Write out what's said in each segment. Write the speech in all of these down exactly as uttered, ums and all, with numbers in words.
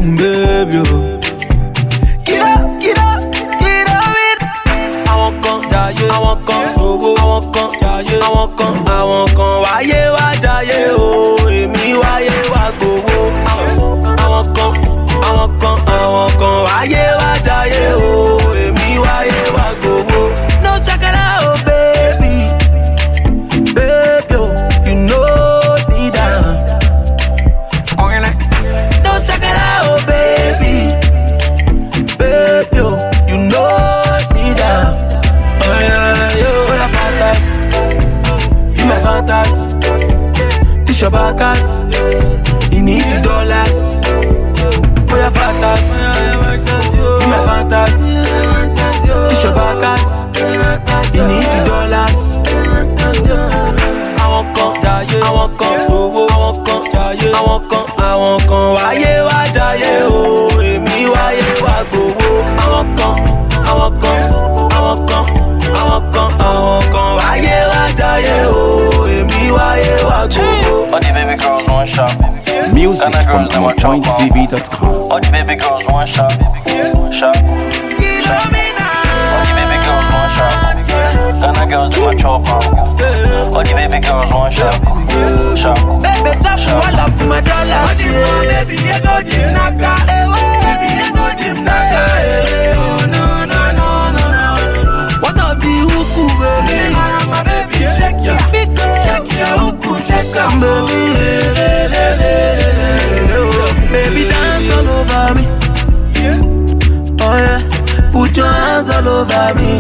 baby. Get up, get up, get up it. I won't come, jaye, I won't come, oh, I won't come, jaye, I won't come, I won't come. Why ye wa jaye oh, emi why ye wa go oh. I won't come, I won't come, I won't come. Why ye wa jaye oh, emi why ye wa go oh. No chakara oh baby, baby oh, you know me down. No chakara oh baby, baby oh, you know me down. Oh yeah, you are fantastic, you my fantastic. Teach your backers, you need the dollars. Oh yeah, fantastic, you my fantastic. Teach your backers, you need the dollars. I won't come, I won't come, I won't come, I won't come, I won't come. Why ye wa jaye oh, emi why ye wa go oh. I won't come, I won't come, I won't come, I won't come, I won't come. Why ye wa jaye oh, emi why ye wa go oh. All the baby girls want shop. Music from on point t v dot com. All the baby girls want shop. Shop. All the baby girls want shop. Ghana girls do my chop. All the baby girls want shop. Shop. Baby, chop all of my dollars. Baby, you go dim naga. Baby, you go dim naga. Oh no no no no no. What of the uku baby? My baby, shake your big, shake your uku, shake your baby. Baby, dance all over me. Oh yeah, put your hands all over me.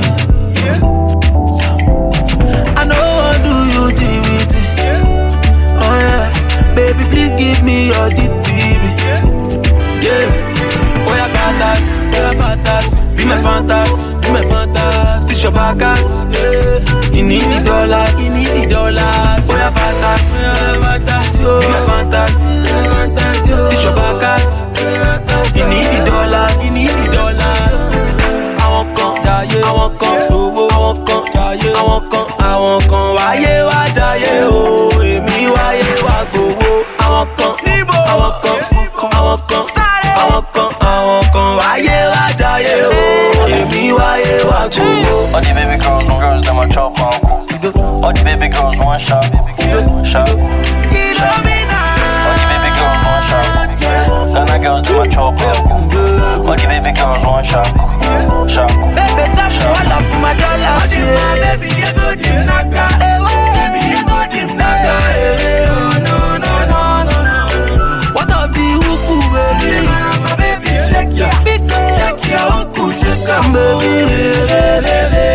I know I do you T V T. Oh yeah, baby, please give me your D T V. Yeah, oh yeah, fantasy, oh yeah, fantasy. Be my fantasy, be my fantasy. Teach your backers, yeah. You need the dollars, you need the dollars. Oh yeah, fantasy, oh yeah, fantasy. Be my fantasy, fantasy. Teach your backers, you need the dollars, you need the dollars. I won't come, I won't come, I won't come, I won't come, I won't come. Why ye wa jaye oh, emi why ye wa go oh. I won't come, I won't come, I won't come, I won't come, I won't come. Why ye wa jaye oh, emi why ye wa go oh. All the baby girls want girls them a chop and cool. All the baby girls want shop. Shop. All the baby girls want shop. Ghana girls do my chop and cool. All the baby girls want shop. Shop. Baby, chop all of my dollars. Baby, you go dim naga. Baby, you go dim naga. Oh no no no no no. What of the uku baby? My baby, shake your big, shake your uku, shake your baby.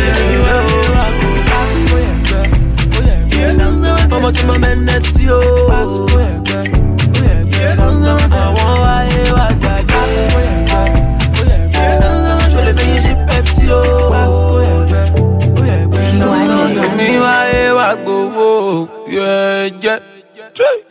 Mama to my men, that's you. I want I want that. Me why I go, yeah, yeah.